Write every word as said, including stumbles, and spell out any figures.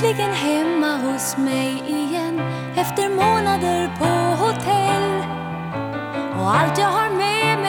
äntligen hemma hos mig igen efter månader på hotell. Och allt jag har med